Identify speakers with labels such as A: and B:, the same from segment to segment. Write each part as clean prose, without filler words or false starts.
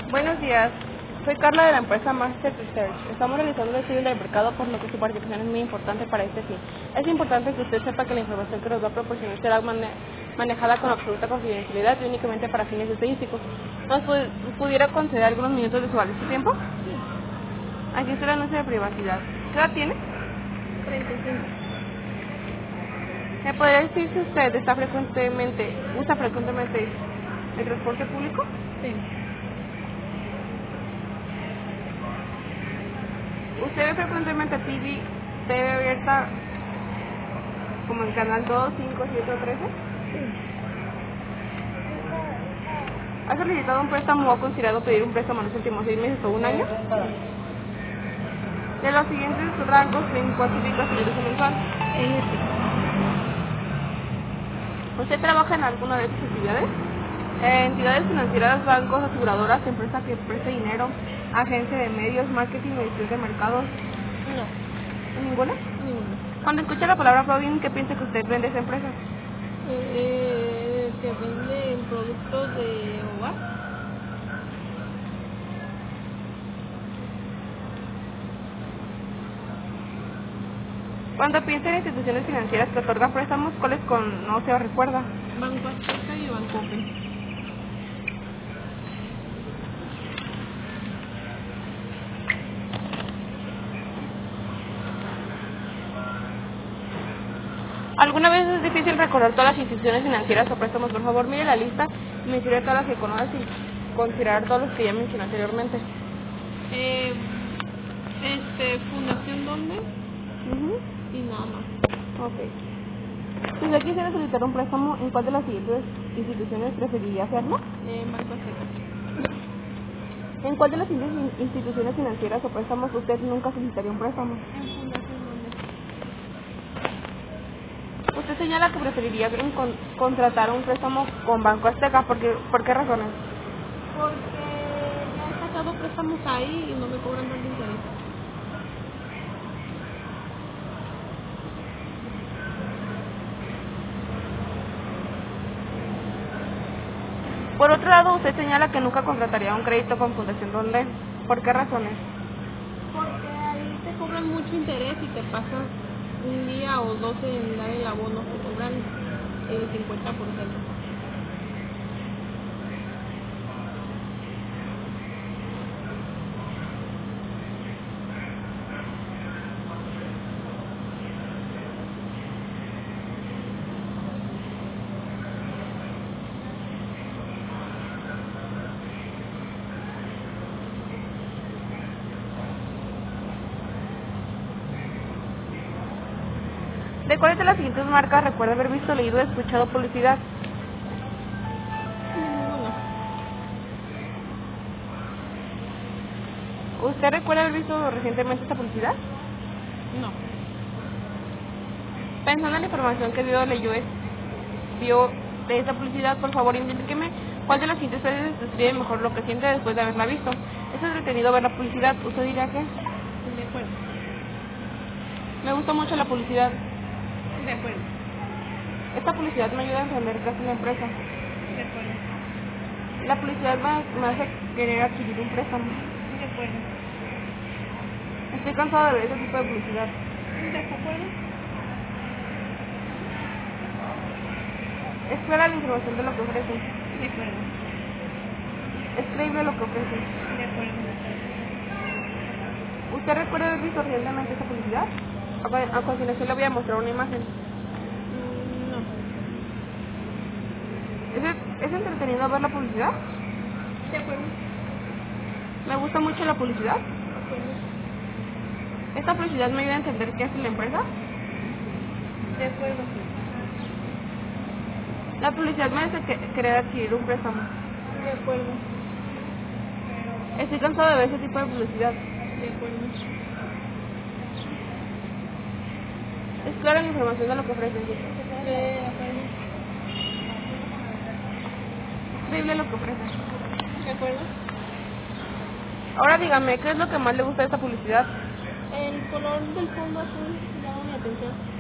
A: Buenos días, soy Carla de la empresa Master Research. Estamos realizando un estudio del mercado, por lo que su participación es muy importante para este fin. Es importante que usted sepa que la información que nos va a proporcionar será manejada con absoluta confidencialidad y únicamente para fines estadísticos. ¿Nos pudiera conceder algunos minutos de su valioso tiempo? Aquí está el anuncio de privacidad. ¿Qué edad tiene?
B: 35.
A: ¿Me podría decir si usted usa frecuentemente el transporte público?
B: Sí.
A: ¿Usted ve frecuentemente TV abierta como en Canal 2, 5, 7 o 13?
B: Sí.
A: ¿Ha solicitado un préstamo o ha considerado pedir un préstamo en los últimos 6 meses o un año? De los siguientes rangos, ¿en cuál típica su ingreso mensual? ¿Usted trabaja en alguna de estas actividades? Entidades financieras, bancos, aseguradoras, empresas que presta dinero, agencia de medios, marketing o edición de mercados.
B: No.
A: ¿Ninguna?
B: Ninguno.
A: Cuando escucha la palabra fraude, ¿qué piensa que usted vende esa empresa?
B: Que vende productos de hogar.
A: Cuando piensa en instituciones financieras que otorgan préstamos, ¿cuáles no se recuerda?
B: Banco Azteca y Banco Open.
A: ¿Alguna vez es difícil recordar todas las instituciones financieras o préstamos? Por favor, mire la lista y mencione todas las que conoce sin considerar todos los que ya mencioné anteriormente.
B: Fundación Donde y nada más.
A: Ok. Si usted quisiera solicitar un préstamo, ¿en cuál de las siguientes instituciones preferiría hacerlo?
B: Banco Azteca.
A: ¿En cuál de las siguientes instituciones financieras o préstamos usted nunca solicitaría un préstamo?
B: En Fundación Donde.
A: Usted señala que preferiría contratar un préstamo con Banco Azteca. ¿Por qué razones?
B: Porque ya he sacado préstamos ahí y no me cobran tanto interés.
A: Por otro lado, usted señala que nunca contrataría un crédito con Fundación Donde. ¿Por qué razones?
B: Porque ahí te cobran mucho interés y te pasas un día o 12 en dar el abono, te cobran el 50%.
A: ¿De cuáles de las siguientes marcas recuerda haber visto, leído o escuchado publicidad?
B: Ninguno.
A: ¿Usted recuerda haber visto recientemente esta publicidad?
B: No.
A: Pensando en la información que vio de esta publicidad, por favor indíqueme cuál de las siguientes frases describe mejor lo que siente después de haberla visto. Es entretenido ver la publicidad. ¿Usted diría que?
B: De acuerdo.
A: Me gustó mucho la publicidad.
B: De acuerdo.
A: Esta publicidad me ayuda a entender qué hace la empresa.
B: De acuerdo.
A: La publicidad me hace querer adquirir un préstamo.
B: De acuerdo.
A: Estoy cansado de ver ese tipo de publicidad.
B: De acuerdo.
A: Es clara la información de lo que ofrecen.
B: De acuerdo.
A: Es creíble lo que ofrecen.
B: De acuerdo.
A: ¿Usted recuerda haber visto recientemente esta publicidad? A continuación le voy a mostrar una imagen.
B: No.
A: ¿Es entretenido ver la publicidad?
B: De acuerdo.
A: Me gusta mucho la publicidad.
B: De acuerdo.
A: Esta publicidad me ayuda a entender qué hace la empresa.
B: De acuerdo.
A: La publicidad me hace querer adquirir un préstamo.
B: De acuerdo.
A: Estoy cansado de ver ese tipo de publicidad.
B: De acuerdo.
A: Es clara la información de lo que ofrecen.
B: De acuerdo.
A: Es creíble lo que ofrecen.
B: De acuerdo.
A: Ahora dígame, ¿qué es lo que más le gusta de esta publicidad?
B: El color del fondo azul llama mi atención.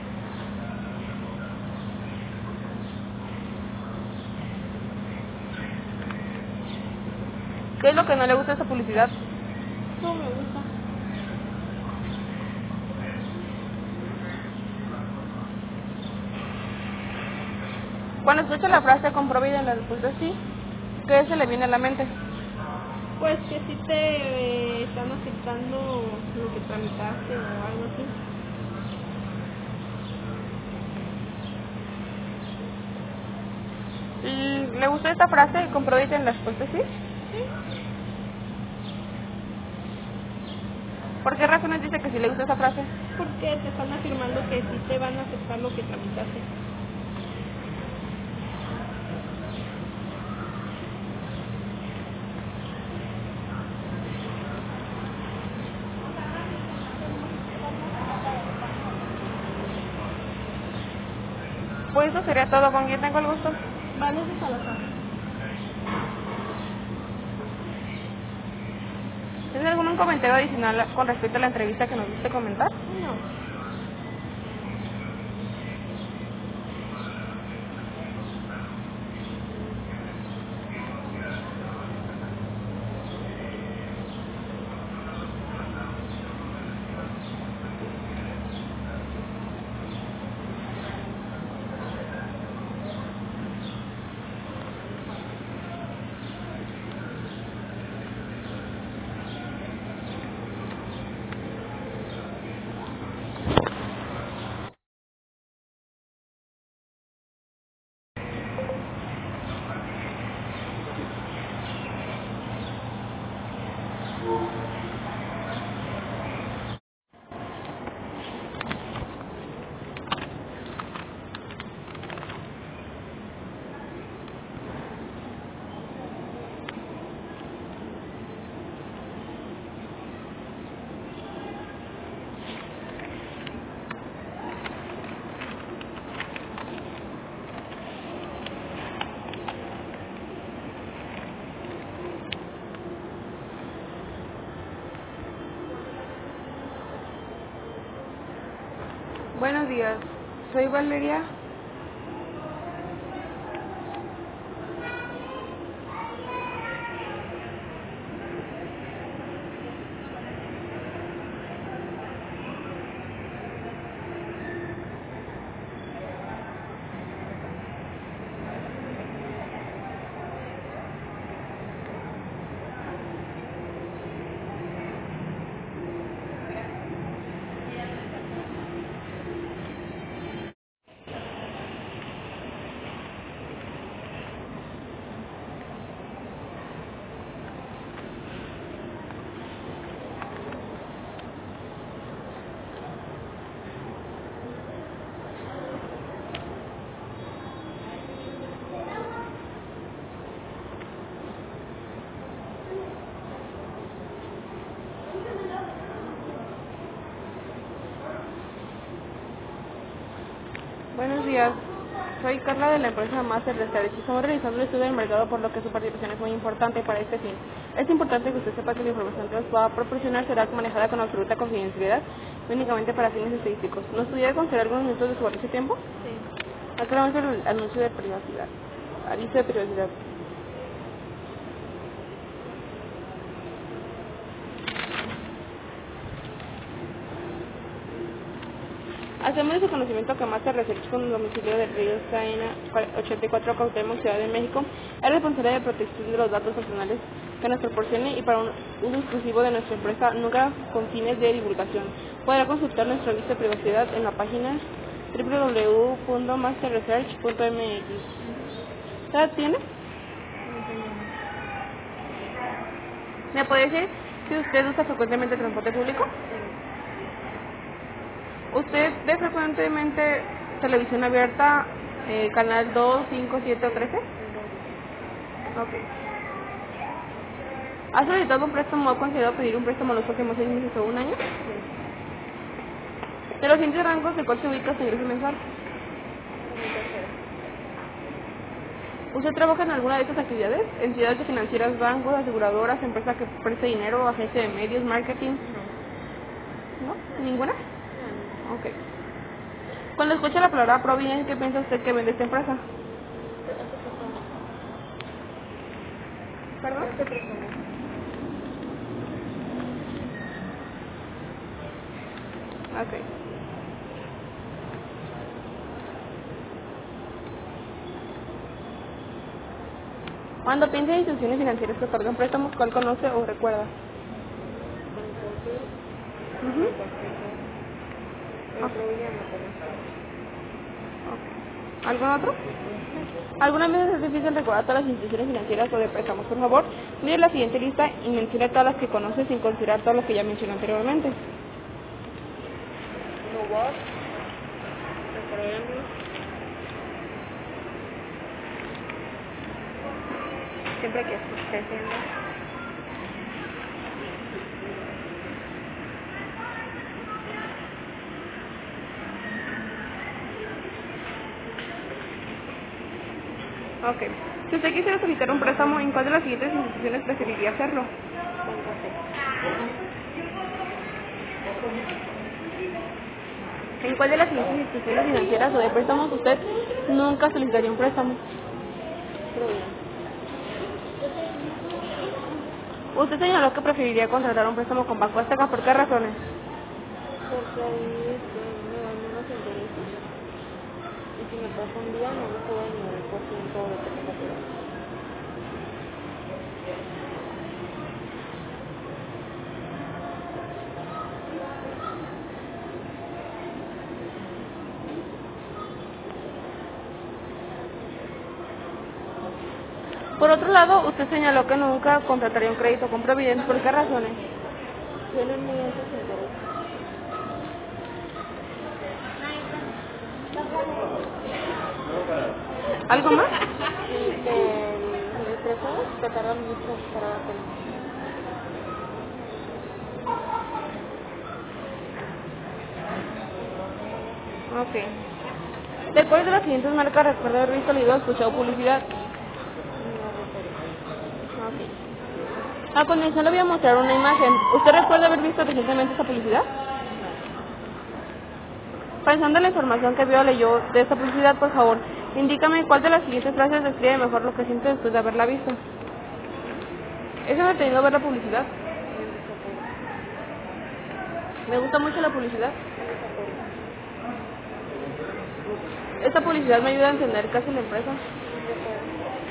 A: ¿Qué es lo que no le gusta de esta publicidad?
B: No me gusta.
A: Cuando escucha la frase compruebe y la respuesta sí, ¿qué se le viene a la mente?
B: Pues que si te están aceptando lo que tramitaste o algo así.
A: ¿Le gusta esta frase? Compruebe y la respuesta sí.
B: Sí.
A: ¿Por qué razones dice que sí le gusta esa frase?
B: Porque te están afirmando que sí te van a aceptar lo que tramitaste.
A: Pues eso sería todo. ¿Con quién tengo el gusto?
B: Vanessa Salazar.
A: ¿Tiene algún comentario adicional con respecto a la entrevista que nos guste comentar?
B: No.
A: Buenos días, soy Valeria. Buenos días, soy Carla de la empresa Master Research. Estamos realizando un estudio del mercado, por lo que su participación es muy importante para este fin. Es importante que usted sepa que la información que nos va a proporcionar será manejada con absoluta confidencialidad, únicamente para fines estadísticos. ¿Nos pudiera conceder algunos minutos de su valioso tiempo?
B: Sí.
A: Acá vamos el anuncio de privacidad. Aviso de privacidad. Hacemos de su conocimiento que Master Research, con el domicilio del Río Saena 84 Cuauhtémoc, Ciudad de México, es responsable de protección de los datos personales que nos proporcione y para un uso exclusivo de nuestra empresa, nunca con fines de divulgación. Podrá consultar nuestro aviso de privacidad en la página www.masterresearch.mx. ¿La tiene? ¿Me puede decir si usted usa frecuentemente el transporte público? ¿Usted ve frecuentemente televisión abierta, canal 2, 5, 7 o 13? Ok. ¿Ha solicitado un préstamo o ha considerado pedir un préstamo en los próximos 6 meses o un año? De los siguientes rangos, ¿de cuál se ubica su ingreso mensual? ¿Usted trabaja en alguna de estas actividades? ¿Entidades financieras, bancos, aseguradoras, empresa que preste dinero, agencia de medios, marketing? ¿No? ¿Ninguna? Ok. Cuando escucha la palabra Provident, ¿qué piensa usted que vende esta empresa? ¿Perdón?
B: ¿Qué préstamo?
A: Ok. Cuando piensa en instituciones financieras que otorgan préstamos, ¿cuál conoce o recuerda?
B: Bancomer,
A: Ujú.
B: el otro día me conozco.
A: Ok. ¿Algún otro? Algunas veces es difícil recordar todas las instituciones financieras o de préstamos. Por favor, mire la siguiente lista y mencione todas las que conoce sin considerar todo lo que ya mencioné anteriormente.
B: Novot, Referendum,
A: Siempre que estés creciendo. Ok. Si usted quisiera solicitar un préstamo, ¿en cuál de las siguientes instituciones preferiría hacerlo? ¿En cuál de las siguientes instituciones financieras o de préstamos usted nunca solicitaría un préstamo? Usted señaló que preferiría contratar un préstamo con Banco Azteca. ¿Por qué razones?
B: porque ahí me dan menos intereses y si me pasa un día no me cobran ni el por ciento de lo que tengo que dar.
A: Por otro lado, usted señaló que nunca contrataría un crédito con Provident. ¿Por qué razones?
B: Tienen muy altos intereses.
A: ¿Algo más?
B: Y que el préstamo te tarda mucho para dártelo.
A: Ok. ¿De cuál de las siguientes marcas recuerda haber visto, leído o escuchado publicidad?
B: No recuerdo.
A: Ok. A continuación le voy a mostrar una imagen. ¿Usted recuerda haber visto recientemente esta publicidad?
B: No.
A: Pensando en la información que vio o leyó de esta publicidad, por favor, indícame cuál de las siguientes frases describe mejor lo que siente después de haberla visto. ¿Es entretenido ver la publicidad?
B: En desacuerdo.
A: Me gusta mucho la publicidad.
B: En desacuerdo.
A: Esta publicidad me ayuda a entender qué hace la empresa.
B: De acuerdo.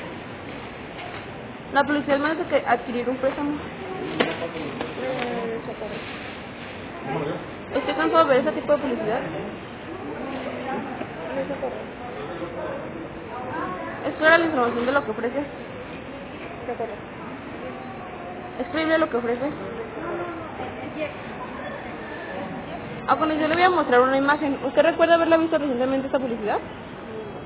A: La publicidad me hace adquirir un préstamo.
B: Desacuerdo.
A: Estoy cansado de ver ese tipo de publicidad.
B: Desacuerdo.
A: Es clara la información de lo que ofrece.
B: De acuerdo.
A: Es creíble lo que ofrece.
B: Desacuerdo.
A: A continuación le voy a mostrar una imagen. ¿Usted recuerda haberla visto recientemente esta publicidad?
B: No.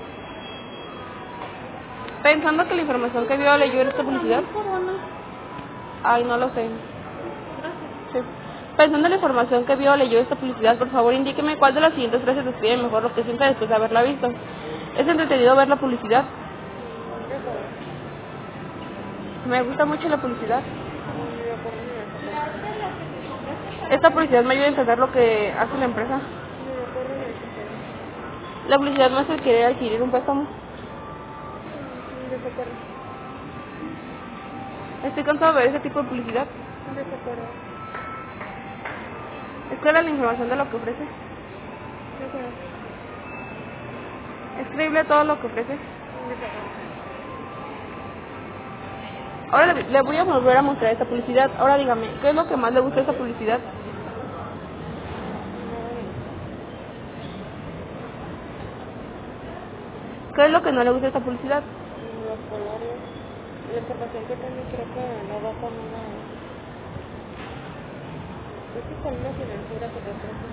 A: Pensando que la información que vio o leyó en esta publicidad. Ay, no lo sé. Sí. Pensando en la información que vio o leyó esta publicidad, por favor indíqueme cuál de las siguientes frases describe mejor lo que siente después de haberla visto. ¿Es entretenido ver la publicidad?
B: De acuerdo.
A: Me gusta mucho la publicidad.
B: Ni de acuerdo ni de desacuerdo.
A: Esta publicidad me ayuda a entender lo que hace la empresa.
B: Ni de acuerdo ni de desacuerdo.
A: La publicidad me hace querer adquirir un préstamo.
B: De acuerdo.
A: Estoy cansado de ver ese tipo de publicidad.
B: De acuerdo.
A: Es clara la información de lo que ofrece.
B: De acuerdo.
A: Es creíble todo lo que ofrece.
B: De acuerdo.
A: Ahora le voy a volver a mostrar esta publicidad. Ahora dígame, ¿qué es lo que más le gusta de esta publicidad?
B: Nada me gusta.
A: ¿Qué es lo que no le gusta de esta publicidad?
B: Los colores. La información que también creo que no va con una. Es que con una financiera que te ofrece.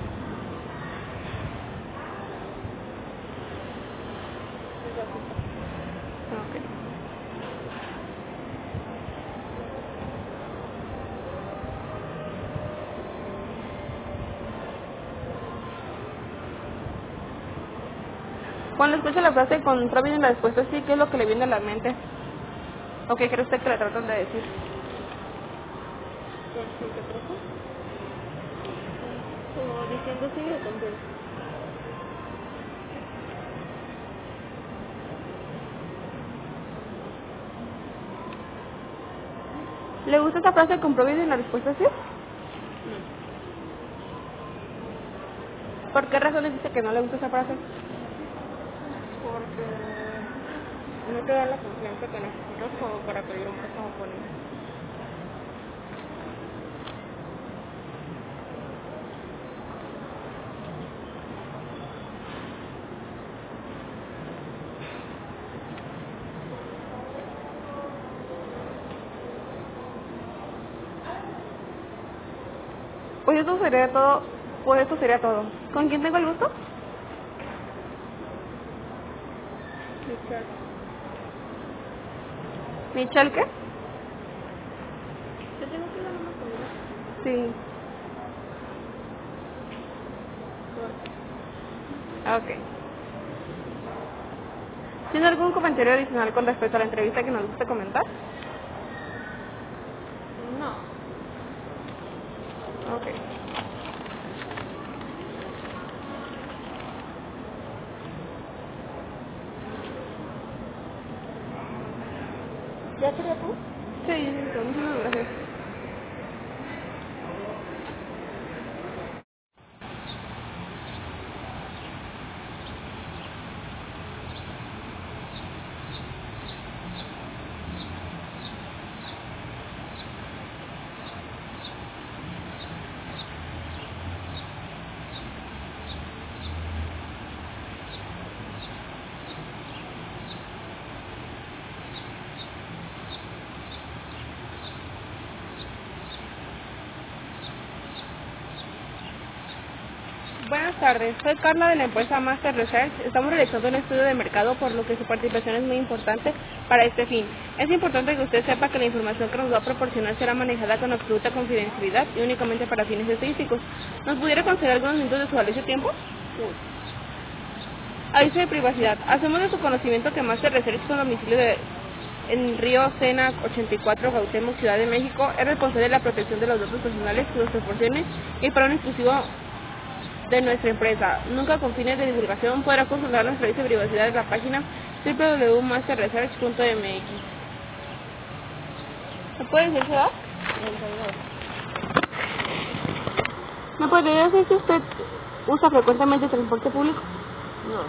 B: Es básica.
A: Ok. Cuando escucha la frase con Provident la respuesta sí, ¿qué es lo que le viene a la mente? ¿O qué cree usted que le tratan de decir?
B: ¿Con qué trozo? Como diciendo sigue contigo.
A: ¿Le gusta esta frase comprobida y la respuesta es sí? ¿Por qué razones dice que no le gusta esa frase?
B: Porque no te da la confianza que necesitas como para pedir un préstamo con él.
A: Pues eso sería todo. Pues esto sería todo. ¿Con quién tengo el gusto?
B: Michelle.
A: ¿Michelle qué?
B: ¿Te tengo que dar una comida?
A: Sí. Ok. ¿Tiene algún comentario adicional con respecto a la entrevista que nos gusta comentar?
B: No.
A: Ok.
B: ¿Ya sería tú?
A: Sí, entonces, muchas gracias. Buenas tardes, soy Carla de la empresa Master Research. Estamos realizando un estudio de mercado, por lo que su participación es muy importante para este fin. Es importante que usted sepa que la información que nos va a proporcionar será manejada con absoluta confidencialidad y únicamente para fines estadísticos. ¿Nos pudiera conceder algunos minutos de su valioso tiempo?
B: Sí.
A: Aviso de privacidad. Hacemos de su conocimiento que Master Research, con domicilio en Río Sena 84, Cuauhtémoc, Ciudad de México, es responsable de la protección de los datos personales que nos proporcione y para un exclusivo de nuestra empresa. Nunca con fines de divulgación. Podrá consultar nuestra lista de privacidad en la página www.masterresearch.mx. ¿Me puede decir su edad?
B: 32.
A: ¿Me podría decir si usted usa frecuentemente transporte público?
B: No.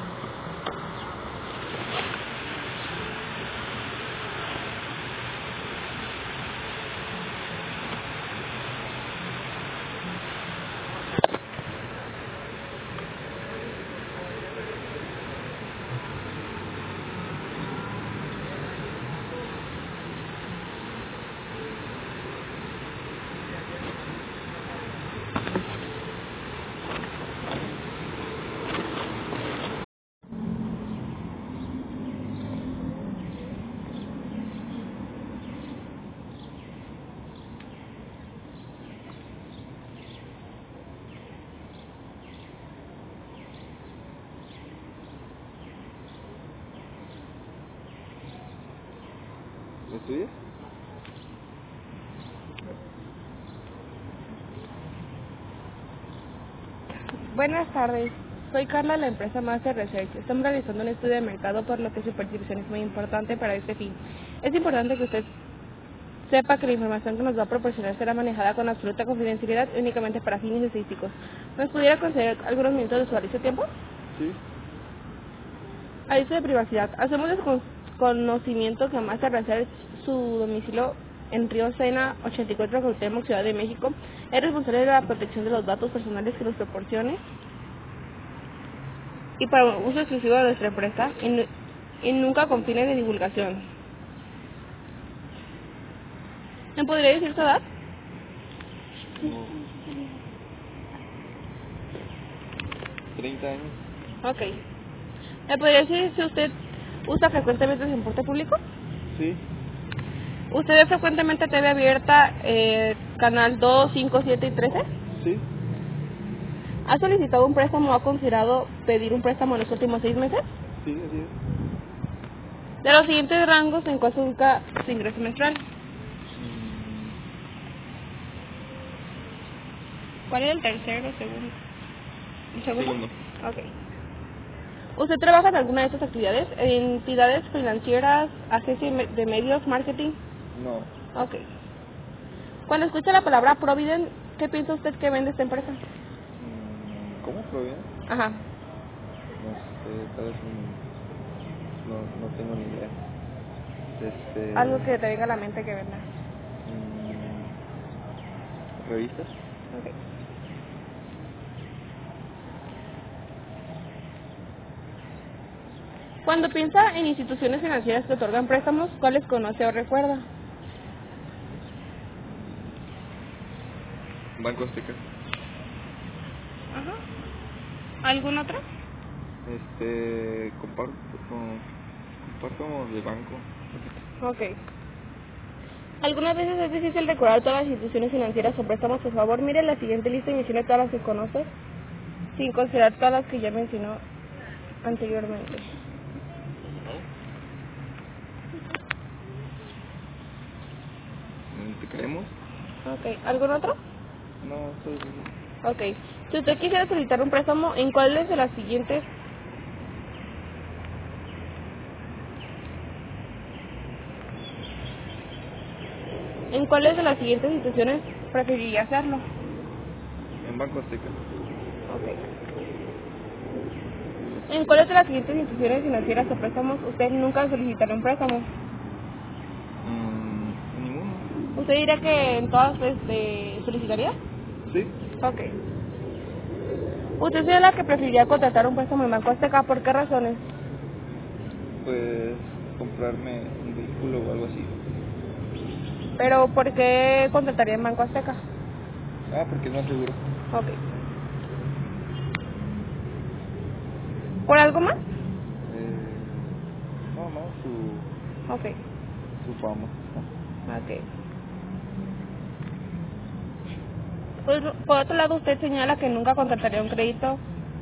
C: ¿Estudias?
A: Buenas tardes, soy Carla de la empresa Master Research. Estamos realizando un estudio de mercado, por lo que su participación es muy importante para este fin. Es importante que usted sepa que la información que nos va a proporcionar será manejada con absoluta confidencialidad y únicamente para fines estadísticos. ¿Nos pudiera conceder algunos minutos de su valioso tiempo?
C: Sí.
A: Aviso de privacidad. Hacemos de su conocimiento que Master Research, su domicilio en Río Sena 84, Cuauhtémoc, Ciudad de México, es responsable de la protección de los datos personales que nos proporcione y para uso exclusivo de nuestra empresa y nunca con fines de divulgación. ¿Me podría decir su edad?
C: No. 30 años.
A: Ok. ¿Me podría decir si usted usa frecuentemente el transporte público?
C: Sí.
A: ¿Usted ve frecuentemente TV abierta, canal 2, 5, 7 y 13?
C: Sí.
A: ¿Ha solicitado un préstamo o ha considerado pedir un préstamo en los últimos 6 meses?
C: Sí, así es.
A: De los siguientes rangos, ¿en cuál se ubica su ingreso mensual? ¿Cuál es el tercero, segundo? ¿El segundo?
C: Segundo.
A: Ok. ¿Usted trabaja en alguna de estas actividades? ¿Entidades financieras, agencia de medios, marketing?
C: No.
A: Ok. Cuando escucha la palabra Provident, ¿qué piensa usted que vende esta empresa?
C: ¿Cómo proviene?
A: Ajá.
C: No sé, tal vez no tengo ni idea.
A: Algo que te venga a la mente que venda.
C: ¿Revistas?
A: Ok. Cuando piensa en instituciones financieras que otorgan préstamos, ¿cuáles conoce o recuerda?
C: Banco Azteca.
A: Ajá. ¿Algún otro?
C: Comparto de banco.
A: Ok. Algunas veces es difícil recordar todas las instituciones financieras o préstamos. Por favor, mire la siguiente lista y mencione todas las que conoce, sin considerar todas las que ya mencionó anteriormente.
C: ¿Te creemos?
A: Ok. ¿Algún otro?
C: No, estoy bien.
A: Ok. Si usted quisiera solicitar un préstamo, ¿en cuáles de las siguientes instituciones preferiría hacerlo?
C: En Banco Azteca.
A: Ok. ¿En cuáles de las siguientes instituciones financieras o préstamos usted nunca solicitará un préstamo?
C: Ninguno.
A: ¿Usted diría que en todas solicitaría?
C: Sí.
A: Ok. ¿Usted sería la que preferiría contratar un préstamo en Banco Azteca? ¿Por qué razones?
C: Pues comprarme un vehículo o algo así.
A: ¿Pero por qué contrataría en Banco Azteca?
C: Porque es más seguro.
A: Ok. ¿Por algo más?
C: No,
A: Ok.
C: su fama.
A: Ok. Pues, por otro lado, usted señala que nunca contrataría un crédito.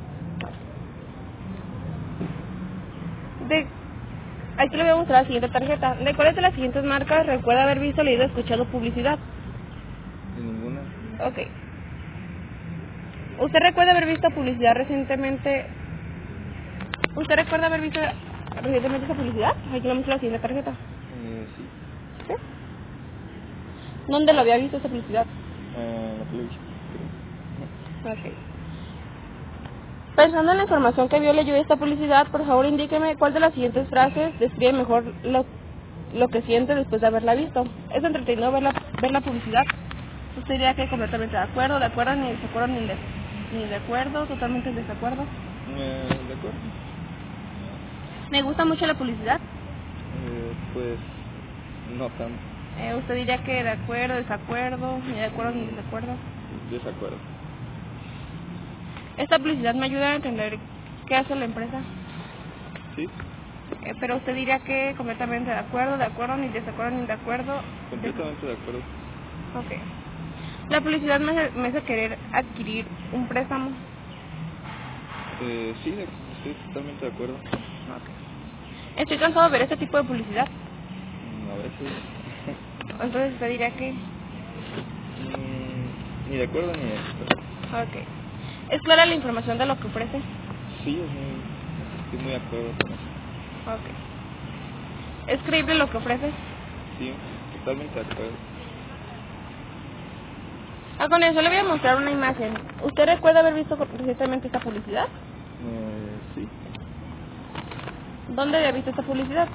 A: Aquí le voy a mostrar la siguiente tarjeta. ¿De cuáles de las siguientes marcas recuerda haber visto, leído o escuchado publicidad?
C: De ninguna.
A: Ok. ¿Usted recuerda haber visto publicidad recientemente? ¿Usted recuerda haber visto recientemente esa publicidad? Aquí le muestro la siguiente tarjeta.
C: Sí.
A: ¿Sí? ¿Dónde lo había visto esa publicidad?
C: En la televisión, creo.
A: Ok. Pensando en la información que vio, leyó esta publicidad, por favor indíqueme cuál de las siguientes frases describe mejor lo que siente después de haberla visto. ¿Es entretenido ver la publicidad? ¿Usted diría que completamente de acuerdo, ni desacuerdo, ni de acuerdo, totalmente en desacuerdo?
C: ¿De acuerdo?
A: ¿Me gusta mucho la publicidad?
C: Pues no tanto.
A: ¿Usted diría que de acuerdo, desacuerdo, ni de acuerdo, ni desacuerdo?
C: Desacuerdo.
A: Esta publicidad me ayuda a entender qué hace la empresa.
C: Sí.
A: Pero usted diría que completamente de acuerdo, ni desacuerdo, ni de acuerdo.
C: Completamente de acuerdo.
A: Ok. La publicidad me hace querer adquirir un préstamo.
C: Sí, estoy totalmente de acuerdo.
A: Ok. Estoy cansado de ver este tipo de publicidad.
C: A veces.
A: Entonces usted diría que...
C: Ni de acuerdo ni de acuerdo.
A: Ok. ¿Es clara la información de lo que ofrece?
C: Sí, estoy muy de acuerdo con eso.
A: Ok. ¿Es creíble lo que ofrece?
C: Sí, totalmente de acuerdo.
A: Con eso le voy a mostrar una imagen. ¿Usted recuerda haber visto recientemente esta publicidad?
C: Sí.
A: ¿Dónde había visto esta publicidad?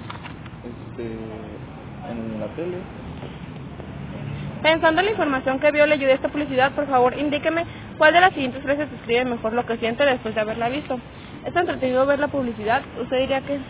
C: En la tele.
A: Pensando en la información que vio, le ayudé esta publicidad, por favor, indíqueme cuál de las siguientes frases describe mejor lo que siente después de haberla visto. ¿Es entretenido ver la publicidad? ¿Usted diría que...?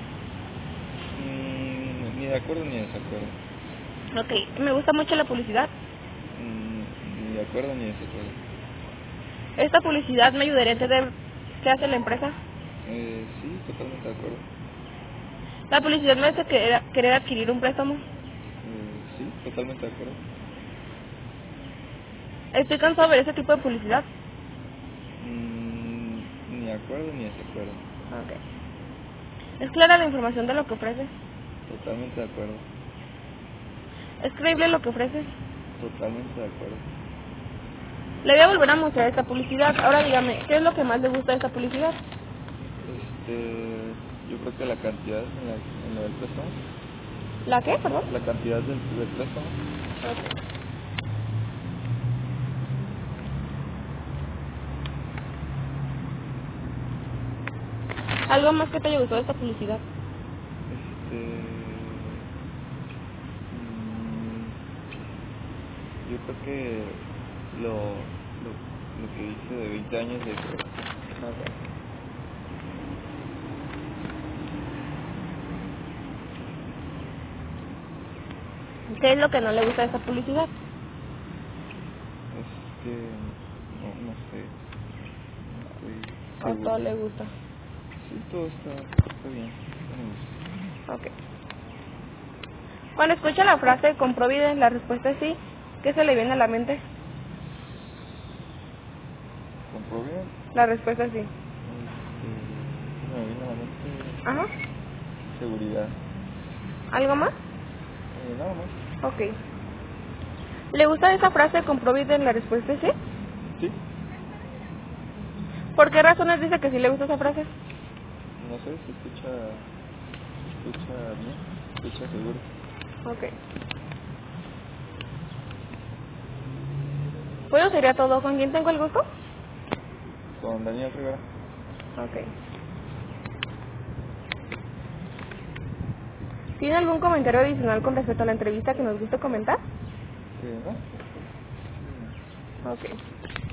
C: Ni de acuerdo ni de desacuerdo.
A: Ok, me gusta mucho la publicidad.
C: Ni de acuerdo ni de desacuerdo.
A: ¿Esta publicidad me ayudaría a entender qué hace la empresa?
C: Sí, totalmente de acuerdo.
A: ¿La publicidad me hace querer adquirir un préstamo?
C: Sí, totalmente de acuerdo.
A: Estoy cansado de ver ese tipo de publicidad.
C: Ni de acuerdo ni de desacuerdo.
A: Ok. ¿Es clara la información de lo que ofrece?
C: Totalmente de acuerdo.
A: ¿Es creíble lo que ofrece?
C: Totalmente de acuerdo.
A: Le voy a volver a mostrar esta publicidad. Ahora dígame, ¿qué es lo que más le gusta de esta publicidad?
C: Yo creo que la cantidad en lo del préstamo.
A: ¿La qué, perdón?
C: La cantidad del préstamo.
A: Ok. ¿Algo más que te haya gustado de esta publicidad?
C: Yo creo que lo que hice de 20 años de que nada.
A: ¿Qué es lo que no le gusta de esta publicidad?
C: Es que no sé.
A: ¿O todo le gusta?
C: Sí, todo está bien. Me gusta.
A: Ok. Cuando escucha la frase comprovide, la respuesta es sí. ¿Qué se le viene a la mente?
C: ¿Comprobé?
A: La respuesta es sí.
C: Me viene a la mente
A: Ajá.
C: seguridad.
A: ¿Algo más?
C: Nada más.
A: Ok. ¿Le gusta esa frase comprovide, la respuesta es sí?
C: Sí.
A: ¿Por qué razones dice que sí le gusta esa frase?
C: No sé, se escucha bien, se escucha seguro.
A: Ok. Bueno, sería todo. ¿Con quién tengo el gusto?
C: Con Daniel Rivera.
A: Ok. ¿Tiene algún comentario adicional con respecto a la entrevista que nos guste comentar?
C: ¿No?
A: Ok.